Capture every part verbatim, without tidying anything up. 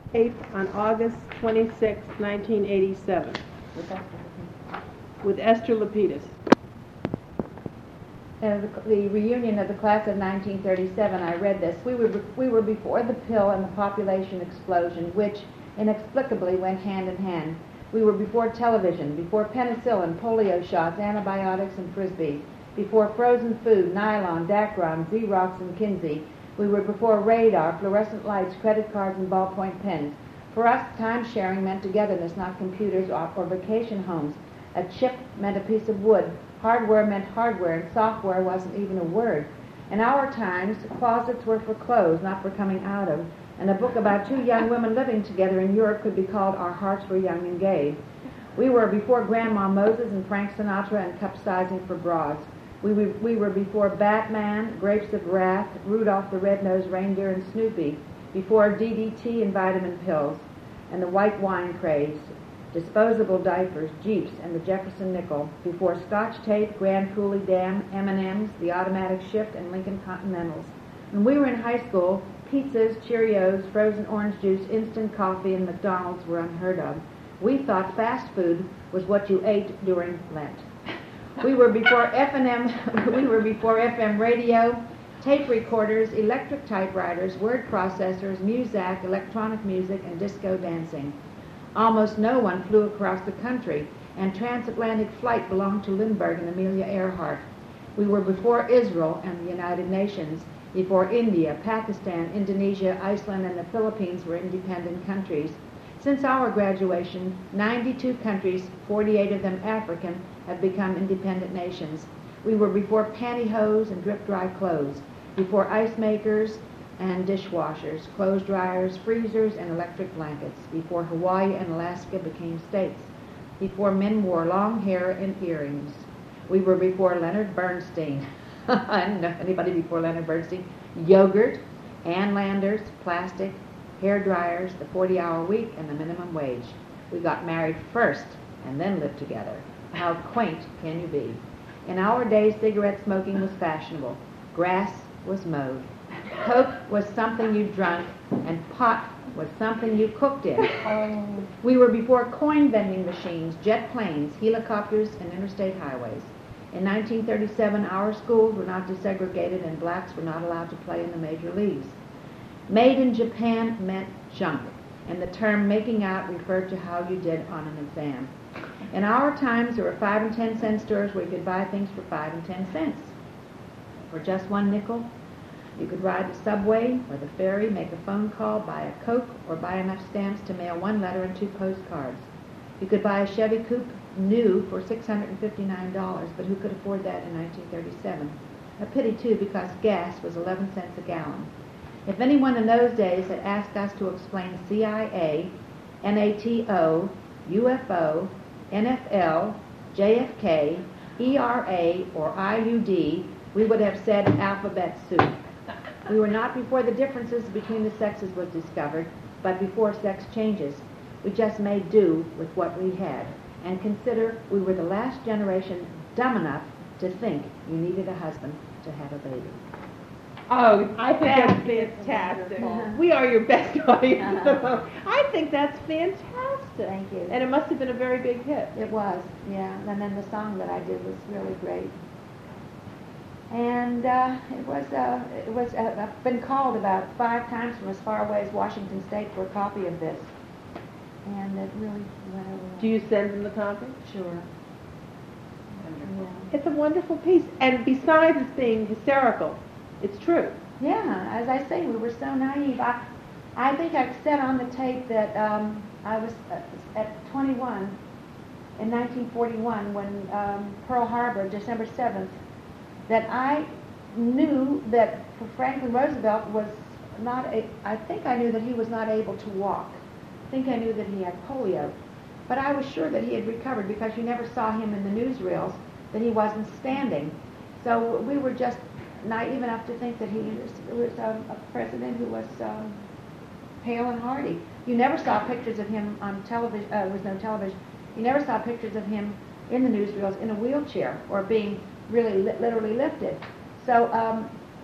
Taped on August twenty-sixth, nineteen eighty-seven, With Esther Lapidus. with Esther Lapidus. Uh, the, the reunion of the class of nineteen thirty-seven, I read this. We were, we were before the pill and the population explosion, which inexplicably went hand in hand. We were before television, before penicillin, polio shots, antibiotics, and frisbees, before frozen food, nylon, Dacron, Xerox, and Kinsey. We were before radar, fluorescent lights, credit cards, and ballpoint pens. For us, time-sharing meant togetherness, not computers or, or vacation homes. A chip meant a piece of wood. Hardware meant hardware, and software wasn't even a word. In our times, closets were for clothes, not for coming out of, and a book about two young women living together in Europe could be called Our Hearts Were Young and Gay. We were before Grandma Moses and Frank Sinatra and cup sizing for broads. We were, we were before Batman, Grapes of Wrath, Rudolph the Red-Nosed Reindeer, and Snoopy, before D D T and vitamin pills, and the white wine craze, disposable diapers, Jeeps, and the Jefferson nickel, before Scotch tape, Grand Coulee Dam, M and M's, the automatic shift, and Lincoln Continentals. When we were in high school, pizzas, Cheerios, frozen orange juice, instant coffee, and McDonald's were unheard of. We thought fast food was what you ate during Lent. We were before F and M, we were before F M radio, tape recorders, electric typewriters, word processors, Muzak, electronic music, and disco dancing. Almost no one flew across the country, and transatlantic flight belonged to Lindbergh and Amelia Earhart. We were before Israel and the United Nations, before India, Pakistan, Indonesia, Iceland, and the Philippines were independent countries. Since our graduation, ninety-two countries, forty-eight of them African, have become independent nations. We were before pantyhose and drip-dry clothes, before ice makers and dishwashers, clothes dryers, freezers, and electric blankets, before Hawaii and Alaska became states, before men wore long hair and earrings. We were before Leonard Bernstein. I don't know anybody before Leonard Bernstein. Yogurt, Ann Landers, plastic, hair dryers, the forty-hour week, and the minimum wage. We got married first and then lived together. How quaint can you be? In our days, cigarette smoking was fashionable. Grass was mowed. Coke was something you drank, and pot was something you cooked in. Oh. We were before coin vending machines, jet planes, helicopters, and interstate highways. In nineteen thirty-seven, our schools were not desegregated, and blacks were not allowed to play in the major leagues. Made in Japan meant junk, and the term making out referred to how you did on an exam. In our times, there were five and ten cent stores where you could buy things for five and ten cents. For just one nickel, you could ride the subway or the ferry, make a phone call, buy a Coke, or buy enough stamps to mail one letter and two postcards. You could buy a Chevy Coupe new for six hundred fifty-nine dollars, but who could afford that in nineteen thirty-seven? A pity, too, because gas was eleven cents a gallon. If anyone in those days had asked us to explain C I A, NATO, U F O, N F L, J F K, E R A, or I U D, we would have said alphabet soup. We were not before the differences between the sexes was discovered, but before sex changes. We just made do with what we had. And consider we were the last generation dumb enough to think you needed a husband to have a baby. Oh, I think that's fantastic. Uh-huh. We are your best audience. Uh-huh. I think that's fantastic. Thank you. And it must have been a very big hit. It was, yeah. And then the song that I did was really great. And uh, it was, uh, it was. Uh, I've been called about five times from as far away as Washington State for a copy of this. And it really went over. Do you send them the copy? Sure. Wonderful. Yeah. It's a wonderful piece. And besides being hysterical, it's true. Yeah, as I say, we were so naive. I, I think I've said on the tape that um, I was uh, at twenty-one in nineteen forty-one when um, Pearl Harbor, December seventh, that I knew that Franklin Roosevelt was not a, I think I knew that he was not able to walk. I think I knew that he had polio. But I was sure that he had recovered because you never saw him in the newsreels, that he wasn't standing. So we were just naive enough to think that he was, was um, a president who was um, hale and hearty. You never saw pictures of him on television. Uh, there was no television. You never saw pictures of him in the newsreels in a wheelchair or being really li- literally lifted. So um,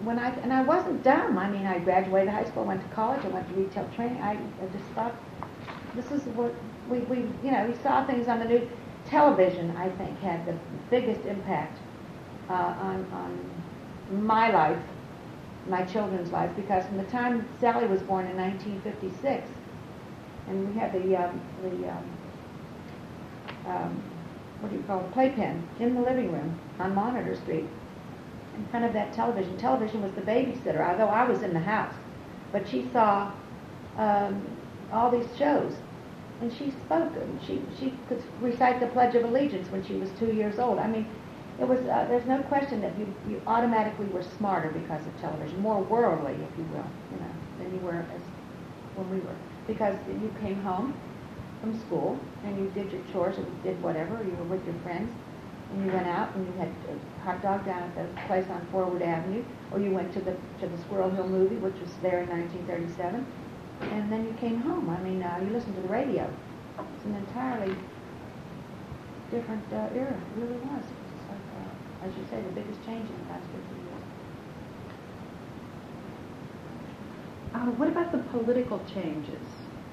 when I and I wasn't dumb. I mean, I graduated high school, went to college, I went to retail training. I, I just thought, this is what we, we, you know, we saw things on the news. Television, I think, had the biggest impact uh, on on my life, my children's lives, because from the time Sally was born in nineteen fifty-six, and we had the um, the um, um, what do you call it, playpen in the living room on Monitor Street, in front of that television. Television was the babysitter, although I was in the house, but she saw um, all these shows. And she spoke. She she could recite the Pledge of Allegiance when she was two years old. I mean, it was. Uh, there's no question that you, you automatically were smarter because of television, more worldly, if you will, you know, than you were as when we were. Because you came home from school and you did your chores or you did whatever. Or you were with your friends and you went out and you had a hot dog down at the place on Forward Avenue, or you went to the to the Squirrel Hill movie, which was there in nineteen thirty-seven. And then you came home. I mean, uh, you listened to the radio. It's an entirely different uh, era. It really was. It was just like, uh, as you say, the biggest change in the past fifty years. Uh, what about the political changes?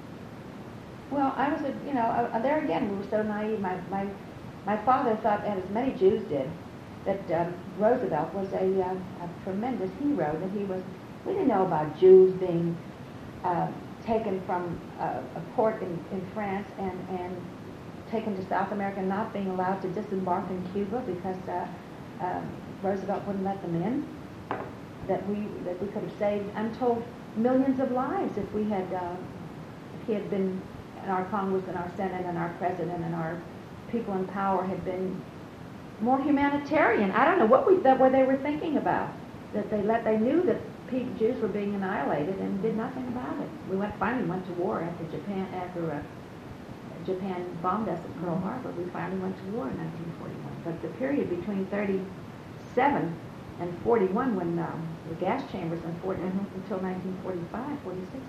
Well, I was, a, you know, uh, there again, we were so naive. My my my father thought, and as many Jews did, that um, Roosevelt was a, uh, a tremendous hero. That he was. We didn't know about Jews being Uh, taken from uh, a port in, in France and, and taken to South America, not being allowed to disembark in Cuba because uh, uh, Roosevelt wouldn't let them in. That we that we could have saved, I'm told, millions of lives if we had uh, if he had been, and our Congress and our Senate and our President and our people in power had been more humanitarian. I don't know what we that what they were thinking about. That they let they knew that Jews were being annihilated and did nothing about it. We went finally went to war after Japan after uh, Japan bombed us at Pearl Harbor. We finally went to war in nineteen forty-one. But the period between thirty-seven and forty-one, when um, the gas chambers in Fort mm-hmm. until nineteen forty-five, forty-six,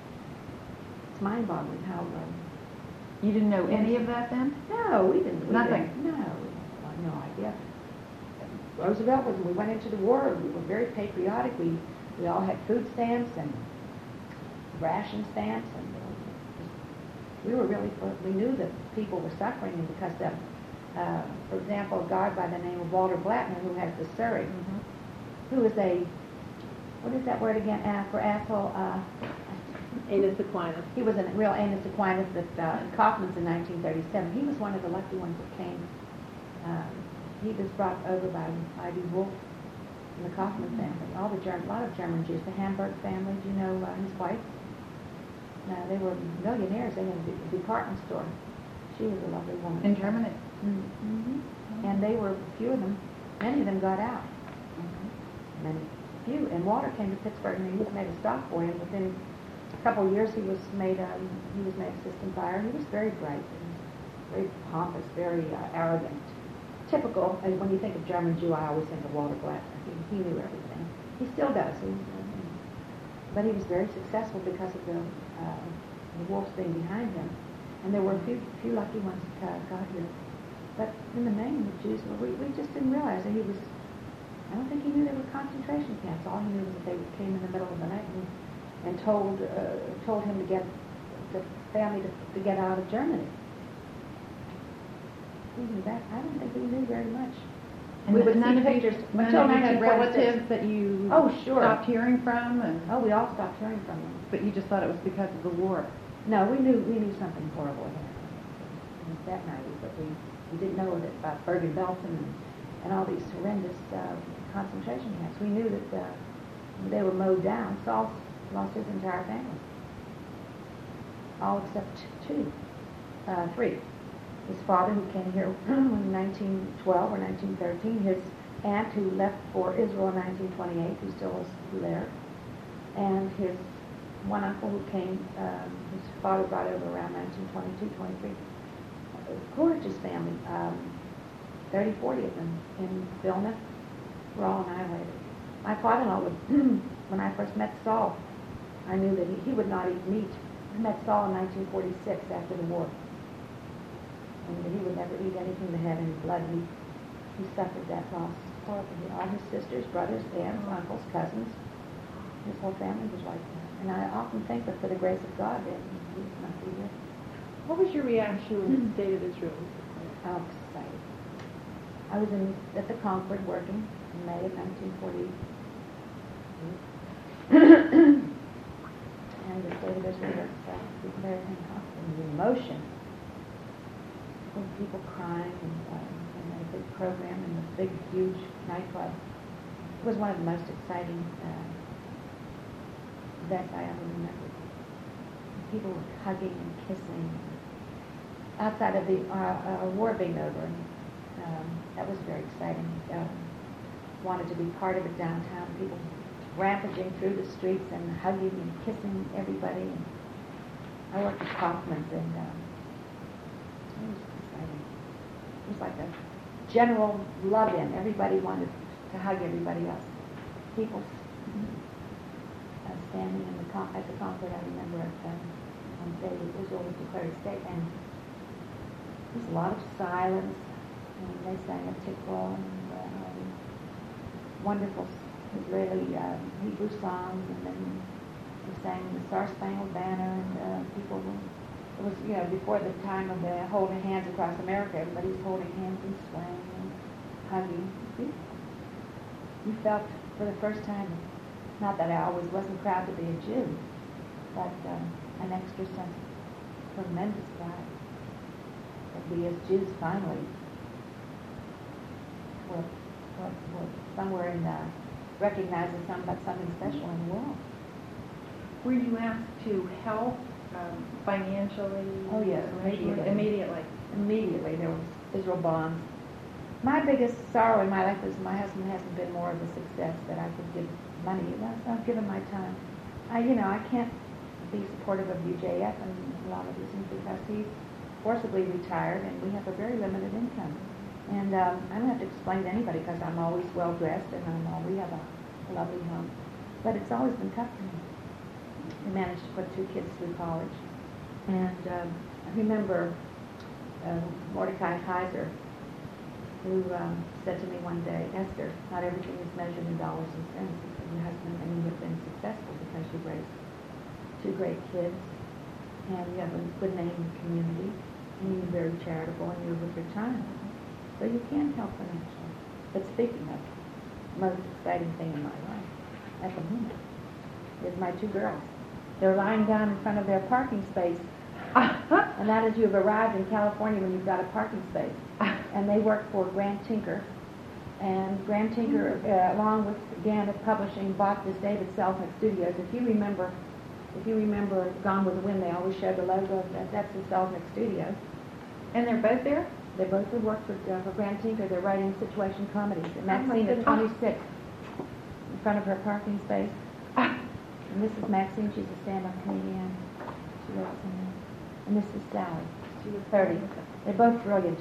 it's mind-boggling how. Um, you didn't know any of that then? No, we didn't. We Nothing. Didn't, no, we had no idea. Roosevelt was. When we went into the war, we were very patriotic. We We all had food stamps and ration stamps, and uh, we were really, we knew that people were suffering because, of, uh, for example, a guy by the name of Walter Blattner, who has the Surrey, mm-hmm. who is a, what is that word again, uh, for asshole? Uh, Anus Aquinas. He was a real Anus Aquinas that uh, in Kaufman's in nineteen thirty-seven. He was one of the lucky ones that came. Uh, he was brought over by Ivy Wolf. The Kaufman family, all the German, a lot of German Jews, the Hamburg family, do you know uh, his wife? Uh, they were millionaires. They had a de- department store. She was a lovely woman. In Germany? Mm-hmm. Mm-hmm. And they were, a few of them, many of them got out. Mm-hmm. Many, few. And Walter came to Pittsburgh and he was made a stock boy. And within a couple of years, he was made um, he was made assistant buyer. He was very bright, and very pompous, very uh, arrogant. Typical, and when you think of German Jew, I always think of Walter Blattner. He, he knew everything. He still does. He, but he was very successful because of the, uh, the wolves being behind him. And there were a few few lucky ones that uh, got here. But in the main, the Jews, were, we, we just didn't realize that he was, I don't think he knew there were concentration camps. All he knew was that they came in the middle of the night and, and told uh, told him to get the family to, to get out of Germany. He knew that. I don't think he knew very much. And we would none see of you, pictures none until of you had nineteen forty-six. relatives that you Oh, sure. stopped hearing from, and Oh, we all stopped hearing from them. but you just thought it was because of the war. No, we knew we knew something horrible had happened. It was that naive, but we, we didn't know that about Bergen-Belsen and, and all these horrendous uh, concentration camps. We knew that uh, they were mowed down. Saul lost his entire family, all except two, uh, three. His father, who came here in nineteen twelve or nineteen thirteen, his aunt, who left for Israel in nineteen twenty-eight, who still is there, and his one uncle who came, um, his father brought over around nineteen twenty-two, twenty-three. A gorgeous family, um, thirty, forty of them in Vilna, were all annihilated. My father-in-law would, when I first met Saul, I knew that he, he would not eat meat. I met Saul in nineteen forty-six after the war. And he would never eat anything that had any blood. He, he suffered that loss All, all his sisters, brothers, aunts, uncles, cousins. His whole family was like that. And I often think that for the grace of God, that he might be here. What was your reaction when the State of Israel was Oh, excited. I was in, at the Concord working in May of nineteen forty. And the State of Israel was uh, declared in the emotion. When people crying and, uh, and a big program in the big, huge nightclub. It was one of the most exciting uh, events I ever remembered. People were hugging and kissing. Outside of the uh, uh, war being over, and, um, that was very exciting. Um, wanted to be part of it downtown. People rampaging through the streets and hugging and kissing everybody. And I worked at Kaufman's, and um, it was exciting. It was like a general love-in. Everybody wanted to hug everybody else. People uh, standing in the con- at the Concord, I remember at um, on the day that Israel was declared a state, and there was a lot of silence, and they sang a tikva and uh, wonderful Israeli uh, Hebrew songs, and then they sang the Star Spangled Banner, and uh, people were, it was, you know, before the time of the holding hands across America, everybody's holding hands and swaying and hugging. You felt for the first time, not that I always wasn't proud to be a Jew, but um, an extra sense of tremendous pride. That we as Jews finally were, were, were somewhere in the, recognized as some, something special in the world. Were you asked to help um, financially? Oh, yes, immediately. Immediately. Immediately, there was Israel bonds. My biggest sorrow in my life is my husband hasn't been more of a success that I could give money. I've given my time. I, you know, I can't be supportive of U J F and a lot of reasons because he's forcibly retired and we have a very limited income. And um, I don't have to explain to anybody because I'm always well dressed and I'm all, we have a lovely home. But it's always been tough for me. I managed to put two kids through college. And um, I remember uh, Mordecai Heiser, who um, said to me one day, Esther, not everything is measured in dollars and cents. He said, your husband and you have been successful because you've raised two great kids, and you have a good name in the community, and you're very charitable, and you're with your time. So you can help financially. But speaking of, the most exciting thing in my life at the moment is my two girls. They're lying down in front of their parking space. And that is, you've arrived in California when you've got a parking space. And they work for Grant Tinker. And Grant Tinker, uh, along with Gannett Publishing, bought this David Selznick Studios. If you remember, if you remember Gone with the Wind, they always showed the logo of that. That's the Selznick Studios. And they're both there? They both have worked for, uh, for Grant Tinker. They're writing situation comedies. And Oh, my Maxine is goodness. twenty-six in front of her parking space. And this is Maxine. She's a stand-up comedian. She lives in there. And this is Sally. She was thirty. They're both brilliant.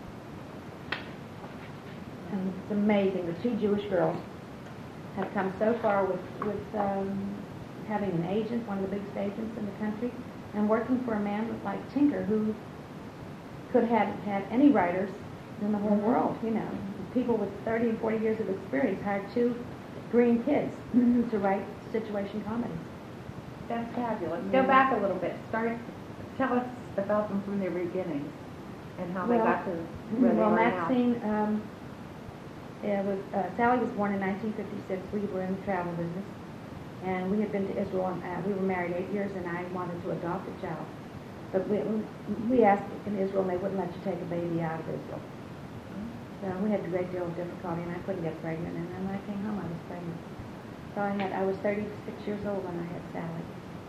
And it's amazing. The two Jewish girls have come so far with, with um, having an agent, one of the biggest agents in the country, and working for a man like Tinker, who could have had any writers in the whole world, you know. People with thirty and forty years of experience hired two green kids to write situation comedies. That's fabulous. Yeah. Go back a little bit. Start. Tell us about them from their beginnings and how they Well, got to where well, they are Maxine, um, it was, uh, Sally was born in nineteen fifty-six. We were in the travel business, and we had been to Israel. And, uh, we were married eight years, and I wanted to adopt a child. But we, we asked in Israel, and they wouldn't let you take a baby out of Israel. So we had a great deal of difficulty, and I couldn't get pregnant. And then when I came home, I was pregnant. So I had, I was thirty-six years old when I had Sally.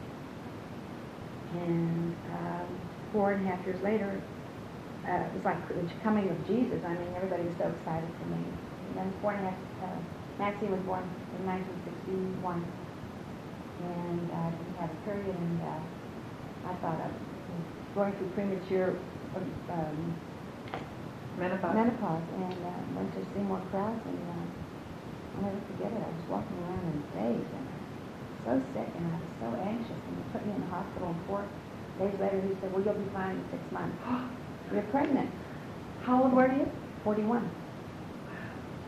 And um, four and a half years later, uh, it was like the coming of Jesus. I mean, everybody was so excited for me. And then four and a half, uh, Maxine was born in nineteen sixty-one. And I uh, didn't have a period, and uh, I thought I was going through premature um, menopause. menopause, and uh, went to Seymour Krause, and uh, I'll never forget it. I was walking around in a daze, and I was so sick, and I was so anxious, and he put me in the hospital, and four days later he said, well, you'll be fine in six months. You're pregnant. How old were you? forty-one.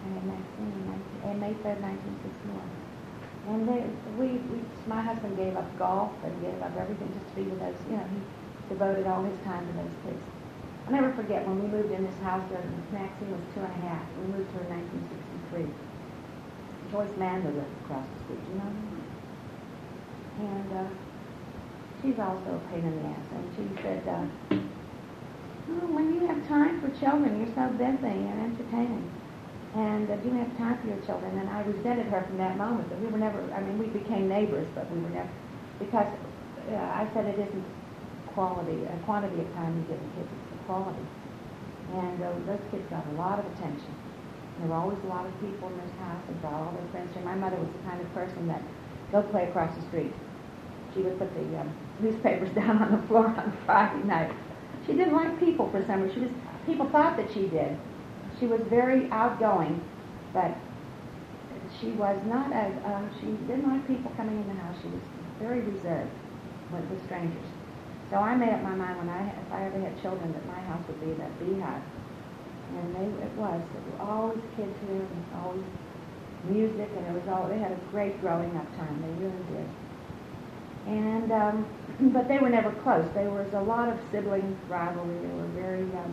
I had Maxine in nineteen, uh, May third, nineteen sixty-one. And they, we, we, my husband gave up golf and gave up everything just to be with those, you know, he devoted all his time to those kids. I'll never forget when we moved in this house, when Maxine was two and a half. We moved to her in nineteen sixty-three. Joyce Mander lived across the street, you know? And uh, she's also a pain in the ass. And she said, uh, oh, when you have time for children, you're so busy and entertaining. And uh, do you have time for your children? And I resented her from that moment. That we were never, I mean, we became neighbors, but we were never, because uh, I said it isn't quality, a quantity of time you give the kids, it's the quality. And uh, those kids got a lot of attention. There were always a lot of people in this house and brought all their friends here. My mother was the kind of person that, go play across the street. She would put the um, newspapers down on the floor on Friday night. She didn't like people for some reason. She was, people thought that she did. She was very outgoing, but she was not as, um, she didn't like people coming in the house. She was very reserved with, with strangers. So I made up my mind when I, if I ever had children, that my house would be that beehive. And they, it was. There were always kids here, and always music, and it was all, they had a great growing up time. They really did. And, um, but they were never close. There was a lot of sibling rivalry. They were very, um,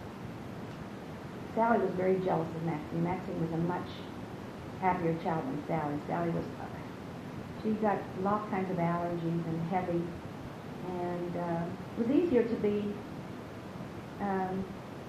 Sally was very jealous of Maxine. Maxine was a much happier child than Sally. Sally was, uh, she got all kinds of allergies and heavy. And uh, it was easier to be um,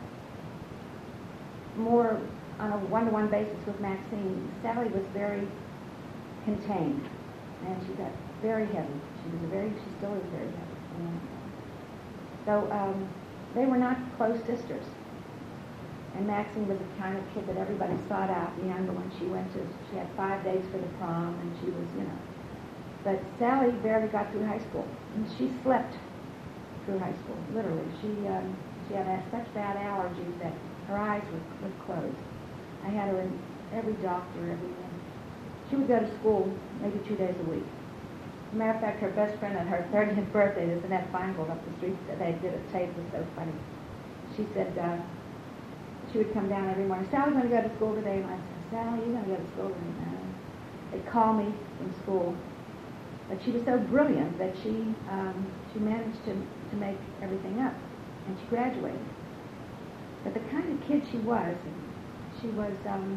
more on a one-to-one basis with Maxine. Sally was very contained, and she got very heavy. She was a very, she still is very heavy. And so um, they were not close sisters. And Maxine was the kind of kid that everybody sought out. The younger one, she went to, she had five days for the prom, and she was, you know. But Sally barely got through high school, and she slept through high school, literally. She um, she had uh, such bad allergies that her eyes would, would close. I had her in every doctor, every She would go to school maybe two days a week. As a matter of fact, her best friend at her thirtieth birthday, there's Annette Feingold up the street, they did a tape, it was so funny. She said, uh, she would come down every morning, Sally's going to go to school today. And I said, Sally, you're going to go to school today now. They'd call me from school. But she was so brilliant that she um, she managed to, to make everything up. And she graduated. But the kind of kid she was, she was, um,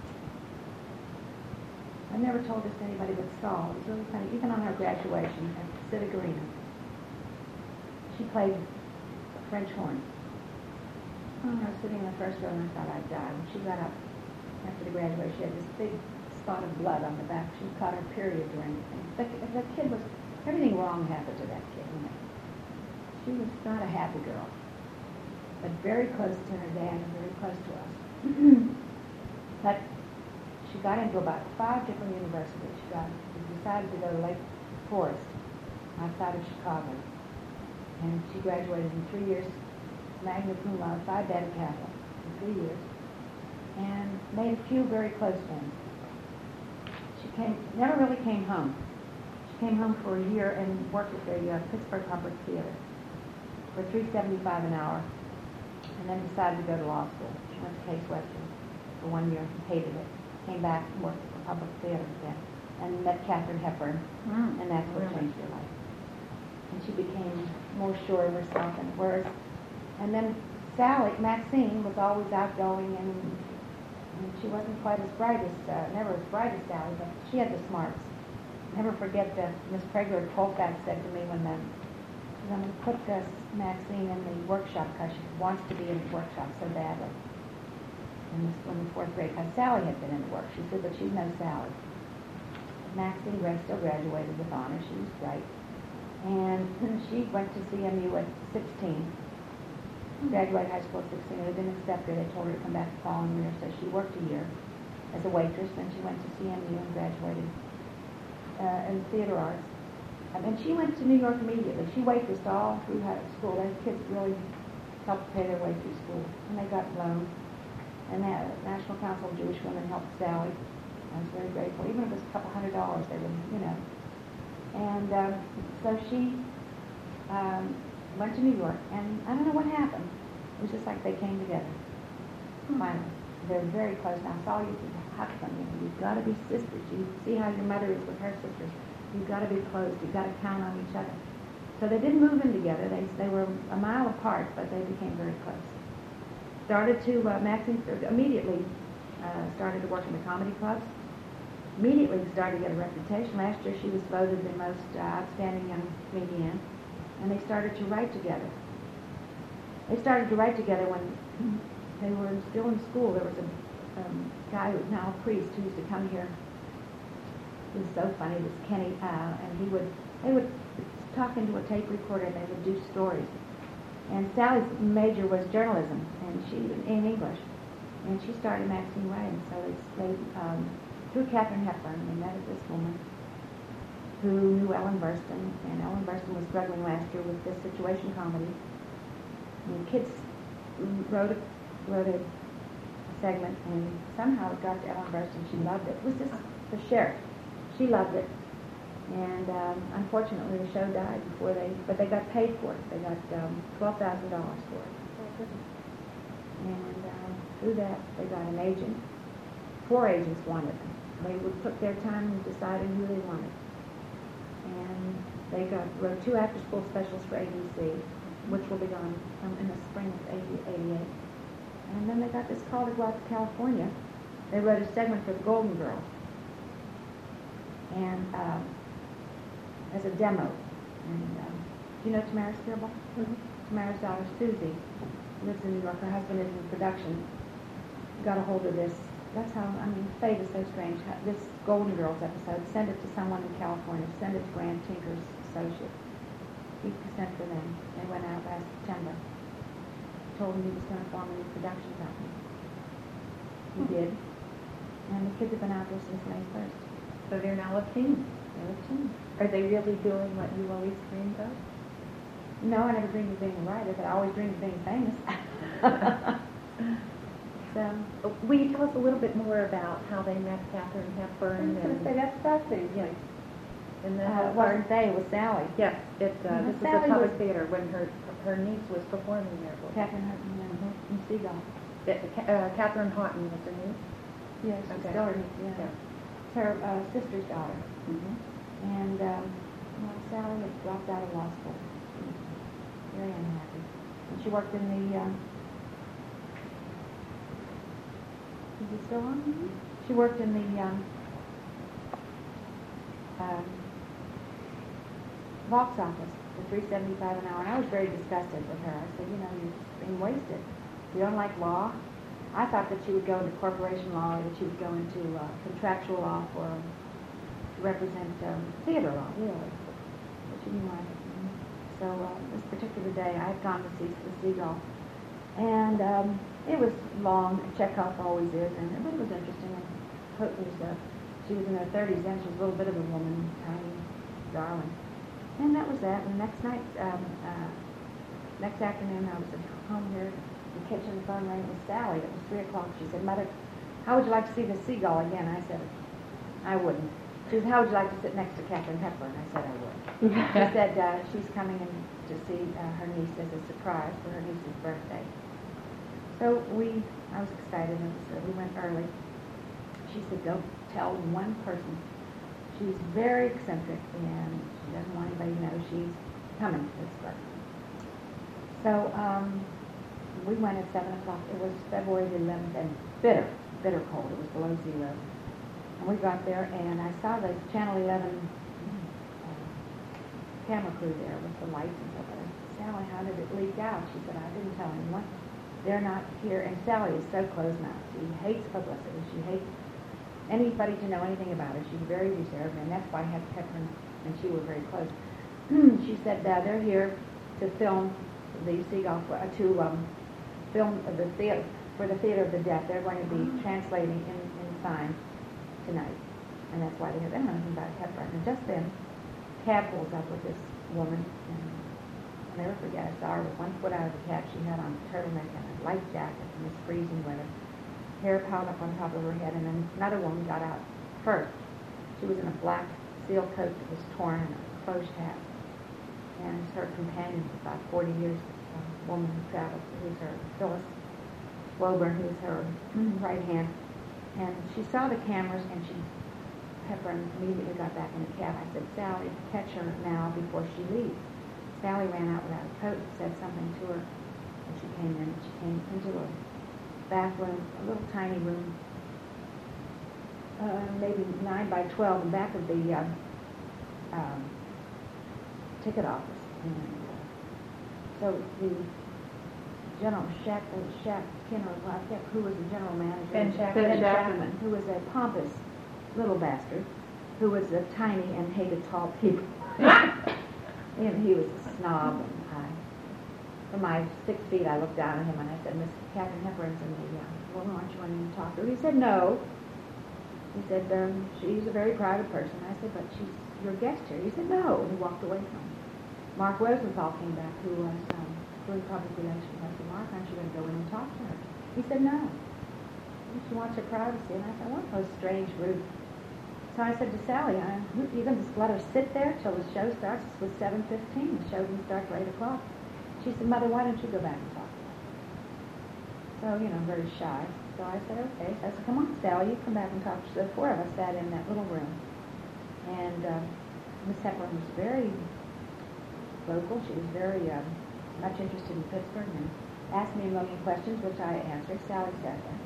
I never told this to anybody but Saul. It was really funny. Even on her graduation at Civic Arena, she played French horn. Oh, I was sitting in the first row and I thought I'd die. When she got up after the graduation, she had this big spot of blood on the back. She caught her period or anything. The, the kid was, everything wrong happened to that kid. You know. She was not a happy girl, but very close to her dad and very close to us. But she got into about five different universities. She got, she decided to go to Lake Forest, outside of Chicago. And she graduated in three years, magna cum laude, Phi Beta Kappa, in three years, and made a few very close friends. She came, never really came home. She came home for a year and worked at the uh, Pittsburgh Public Theater for three dollars and seventy-five cents an hour, and then decided to go to law school. She went to Case Western for one year, hated it. Came back and worked at the Public Theater again, and met Katharine Hepburn, mm, and that's what really changed her life. And she became more sure of herself and hers. And then Sally, Maxine, was always outgoing, and, and she wasn't quite as bright as, uh, never as bright as Sally, but she had the smarts. Never forget that Miss Pregler Colfax said to me when the, I'm going to put uh, Maxine in the workshop because she wants to be in the workshop so badly. In the, in the fourth grade, because Sally had been in the work. She said, but she's no Sally. Maxine Grant still graduated with honors. She was bright. And she went to C M U at sixteen. Graduated high school at sixteen. They didn't accept her. They told her to come back the following year. So she worked a year as a waitress. Then she went to C M U and graduated uh, in theater arts. Um, and she went to New York immediately. She waitressed all through high school. Those kids really helped pay their way through school. And they got loans. And the National Council of Jewish Women helped Sally. I was very grateful. Even if it was a couple hundred dollars, they would, you know. And um, so she um, went to New York, and I don't know what happened. It was just like they came together, finally. they're very close. Now, Saul used to talk to them, you know, you've got to be sisters. You see how your mother is with her sisters. You've got to be close. You've got to count on each other. So they didn't move in together. They they were a mile apart, but they became very close. Started to, uh, Maxine immediately uh, started to work in the comedy clubs. Immediately started to get a reputation. Last year she was voted the most uh, outstanding young comedian. And they started to write together. They started to write together when they were still in school. There was a um, guy who's now a priest who used to come here. He was so funny, this Kenny, uh, and he would, they would talk into a tape recorder and they would do stories. And Sally's major was journalism, and she in English. And she started Maxine Way, and so they, they um, through Katharine Hepburn, they met this woman who knew Ellen Burstyn, and Ellen Burstyn was struggling last year with this situation comedy. And the kids wrote a, wrote a segment, and somehow it got to Ellen Burstyn. She loved it. It was just the sheriff. She loved it. And um, unfortunately, the show died before they, but they got paid for it. They got um, twelve thousand dollars for it. And uh, through that, they got an agent. Four agents wanted them. They would put their time in deciding who they wanted. And they got wrote two after-school specials for A B C, which will be on um, in the spring of eighty-eight. And then they got this call to go out to California. They wrote a segment for the Golden Girls. And um, as a demo. And um, do you know Tamara Skirball? Mm-hmm. Tamara's daughter, Susie, lives in New York. Her husband is in production. Got a hold of this. That's how, I mean, fate is so strange. This Golden Girls episode, send it to someone in California. Send it to Grant Tinker's associate. He sent for them. They went out last September. Told him he was going to form a new production company. He hmm. did. And the kids have been out there since May first. So they're now a team. They're a team. Are they really doing what you always dreamed of? No, I never dreamed of being a writer, but I always dreamed of being famous. So, will you tell us a little bit more about how they met Katharine Hepburn? I was going to say, that's fascinating. Yes. And then uh, it wasn't they, it was Sally. Yes, it, uh, mm-hmm. this Sally is a public was, theater when her her niece was performing there. Katharine Hepburn mm-hmm. in Seagull. Uh, Katherine Houghton was her niece? Yes, she's okay. still her niece, yeah. yeah. It's her uh, sister's daughter. Mm-hmm. And um, well, Sally had dropped out of law school. She was very unhappy. And she worked in the... Um, Is it still on? Mm-hmm. She worked in the um, um, box office for three seventy-five an hour, and I was very disgusted with her. I said, you know, you're being wasted. You don't like law? I thought that she would go into corporation law, or that she would go into uh, contractual law for um, to represent um, theater law, really. But she didn't like it. So uh, this particular day, I had gone to see the Seagull, and um, it was long. Chekhov always is, and it was interesting. Hope was, uh, she was in her thirties then. She was a little bit of a woman, tiny, darling. And that was that. And the next night, um, uh, next afternoon, I was at home here in the kitchen. The phone rang. It was Sally. It was three o'clock. She said, "Mother, how would you like to see the Seagull again?" I said, "I wouldn't." She said, "How would you like to sit next to Katharine Hepburn?" I said, "I would." She said uh, she's coming in to see uh, her niece as a surprise for her niece's birthday. So we, I was excited, and so we went early. She said, "Don't tell one person. She's very eccentric, and she doesn't want anybody to know she's coming to Pittsburgh." So um, we went at seven o'clock. It was February the eleventh, and bitter, bitter cold. It was below zero. And we got there, and I saw the Channel eleven uh, camera crew there with the lights and stuff. I said, "Sally, how did it leak out?" She said, "I didn't tell anyone. They're not here." And Sally is so closed-mouthed. She hates publicity. She hates anybody to know anything about her. She's very reserved, and that's why Hepburn and she were very close. She said uh, they're here to film the Seagull, for, uh, to um, film the theater, for the Theater of the Deaf. They're going to be translating in, in signs tonight, and that's why they're here. They don't know anything about Hepburn. And just then, cab pulls up with this woman, and I'll never forget, I saw her with one foot out of the cab. She had on a turtleneck and a light jacket in this freezing weather, hair piled up on top of her head, and then another woman got out first. She was in a black seal coat that was torn and a closed hat. And her companion was about forty years, a woman who traveled, who's her, Phyllis. Woburn, who's her right hand. And she saw the cameras, and she, Hepburn immediately got back in the cab. I said, Sally, catch her now before she leaves. Sally ran out without a coat and said something to her, and she came in, and she came into a bathroom, a little tiny room, uh, maybe nine by twelve, in back of the uh, um, ticket office. And uh, so the General Shack, uh, Shack Kinner, well, I forget who was the general manager. Ben Shackman. Ben Ben Shackman, Shackman. who was a pompous little bastard, who was a tiny and hated tall people. And he was a snob, and I, from my six feet, I looked down at him and I said, Miss Catherine Hepburn's in the uh, well, aren't you wanting to talk to her? He said, no. He said, um, she's a very private person. I said, but she's your guest here. He said, no. And he walked away from me. Mark Rosenthal came back, who was um, doing public relations. I said, Mark, aren't you going to go in and talk to her? He said, no. She wants her privacy. And I said, what a strange group. So I said to Sally, I, you're going to just let her sit there till the show starts? It was seven fifteen. The show didn't start till eight o'clock. She said, Mother, why don't you go back and talk to her? So, you know, very shy. So I said, okay. So I said, come on, Sally, you come back and talk. So the four of us sat in that little room. And uh, Miss Hepburn was very local. She was very um, much interested in Pittsburgh and asked me a million questions, which I answered. Sally sat there.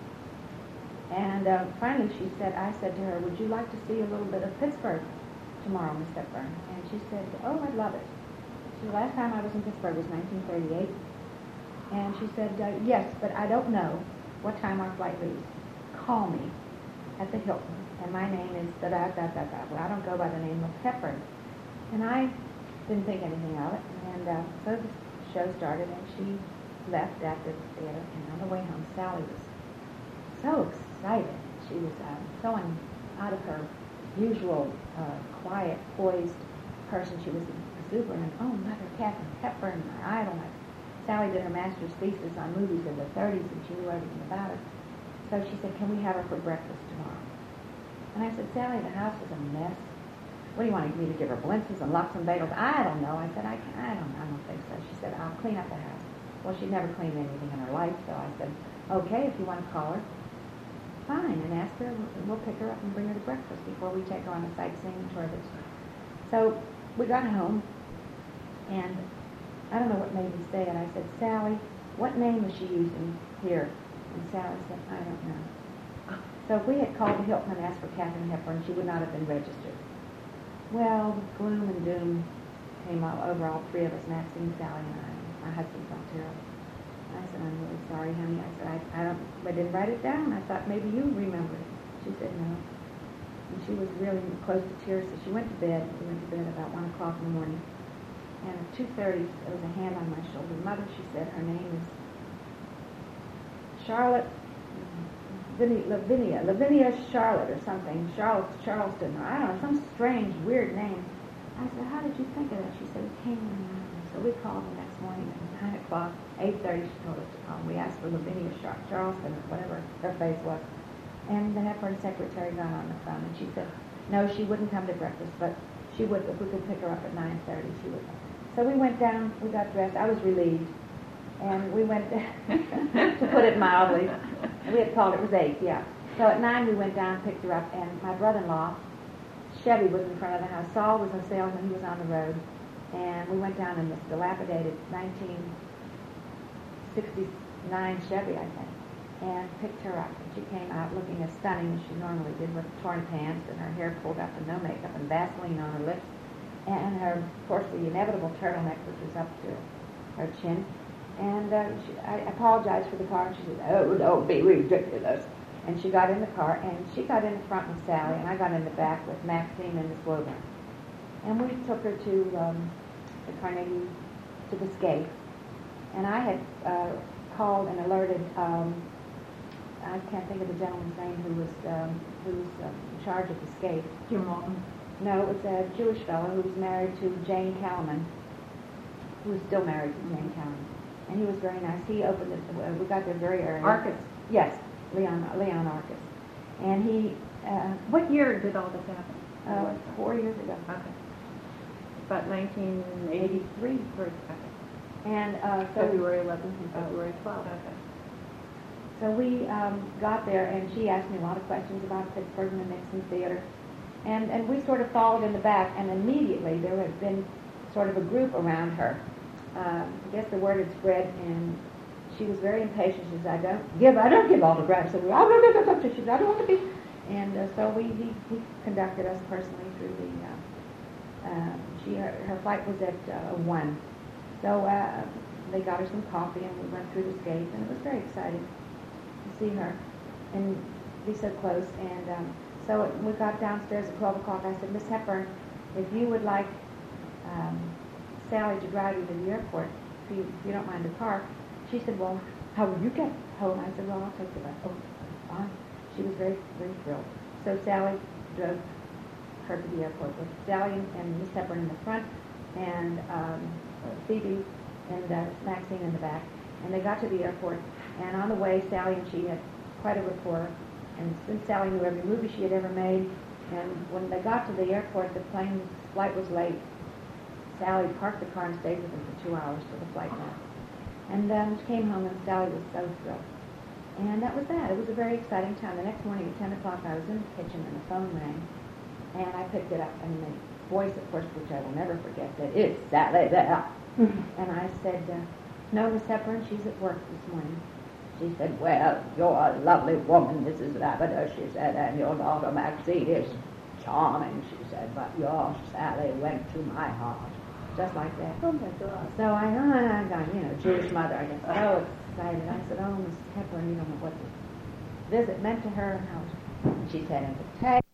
And uh, finally she said, I said to her, would you like to see a little bit of Pittsburgh tomorrow, Miss Hepburn? And she said, oh, I'd love it. She said, the last time I was in Pittsburgh was nineteen thirty-eight. And she said, uh, yes, but I don't know what time our flight leaves. Call me at the Hilton. And my name is da-da-da-da-da. Well, I don't go by the name of Hepburn. And I didn't think anything of it. And uh, so the show started, and she left after the theater. And on the way home, Sally was so excited. She was uh, so un- out of her usual uh, quiet, poised person. She was exuberant. Oh, Mother Catherine Hepburn, my idol. Sally did her master's thesis on movies of the thirties, and she knew everything about it. So she said, can we have her for breakfast tomorrow? And I said, Sally, the house is a mess. What do you want me to give her, blintzes and lox and bagels? I don't know. I said, I, can, I don't I don't think so. She said, I'll clean up the house. Well, she'd never cleaned anything in her life, so I said, okay, if you want to call her, fine, and ask her, we'll pick her up and bring her to breakfast before we take her on a sightseeing tour. So we got home, and I don't know what made me say it. I said, Sally, what name is she using here? And Sally said, I don't know. So if we had called the Hilton and asked for Catherine Hepburn, she would not have been registered. Well, the gloom and doom came all over all three of us, Maxine, Sally, and I. My husband felt terrible. I said, I'm really sorry, honey. I said, I, I don't, I didn't write it down. I thought maybe you remember it. She said, no. And she was really close to tears, so she went to bed. We went to bed about one o'clock in the morning. And at two thirty, there was a hand on my shoulder. Mother, she said, her name is Charlotte Vin- Lavinia, Lavinia Charlotte or something, Charlotte Charleston, or I don't know, some strange, weird name. I said, how did you think of that? She said, it came in my mind. So we called the next morning at nine o'clock, eight thirty, she told us to call. We asked for Lavinia Char- Charleston or whatever her face was. And the Hepburn secretary got on the phone, and she said, no, she wouldn't come to breakfast, but she would, if we could pick her up at nine thirty, she would come. So we went down, we got dressed. I was relieved. And we went, to put it mildly, we had called it, was eight, yeah. So at nine we went down, picked her up, and my brother-in-law, Chevy, was in front of the house. Saul was a salesman, he was on the road. And we went down in this dilapidated nineteen sixty-nine Chevy, I think, and picked her up. And she came out looking as stunning as she normally did, with torn pants and her hair pulled up and no makeup and Vaseline on her lips. And her, of course, the inevitable turtleneck, which was up to her chin. And uh, she, I apologized for the car, and she said, oh, don't be ridiculous. And she got in the car, and she got in the front with Sally, and I got in the back with Maxine and Miss Woburn. And we took her to um, the Carnegie, to the Scape. And I had uh, called and alerted, um, I can't think of the gentleman's name who was um, who was uh, in charge of the Scape. Jim Walton. No, it was a Jewish fellow who was married to Jane Kalman, who was still married to Jane Kalman. And he was very nice. He opened it, uh, we got there very early. Arcus. Yes, Leon Leon Arcus. And he... Uh, What year did all this happen? uh, four years ago. Okay. About nineteen eighty-three. Okay. And uh, so... February eleventh and February twelfth. Okay. so we um, got there, and she asked me a lot of questions about Pittsburgh and the Nixon Theater. And, and we sort of followed in the back, and immediately there had been sort of a group around her. Um, I guess the word had spread, and she was very impatient. She said, I don't give, I don't give autographs. So we, oh, no, no, no, no. She said, I don't want to be. And uh, so we, he, he conducted us personally through the, uh, uh, she, her, her flight was at uh, one. So uh, they got her some coffee, and we went through the skates, and it was very exciting to see her and be so close. And um, so it, we got downstairs at twelve o'clock. I said, Miss Hepburn, if you would like um, Sally to drive you to the airport, if you, if you don't mind the car. She said, well, how will you get home? I said, well, I'll take the bus. Oh, fine. She was very, very thrilled. So Sally drove her to the airport with Sally and, and Miss Hepburn in the front, and um, Phoebe and uh, Maxine in the back. And they got to the airport, and on the way, Sally and she had quite a rapport. And since Sally knew every movie she had ever made, and when they got to the airport, the plane's flight was late. Sally parked the car and stayed with them for two hours till the flight left. And then she came home, and Sally was so thrilled. And that was that. It was a very exciting time. The next morning at ten o'clock, I was in the kitchen, and the phone rang. And I picked it up, and the voice, of course, which I will never forget, said, it's Sally there. And I said, uh, no, Miss Hepburn, she's at work this morning. She said, well, you're a lovely woman, Missus Lavender, she said, and your daughter Maxine is charming, she said, but your Sally went to my heart. Just like that. Oh, my God. So I, I got, you know, Jewish mother, I got so excited. I said, oh, Miss Hepburn, you don't know what this visit meant to her. And how she said, in the text,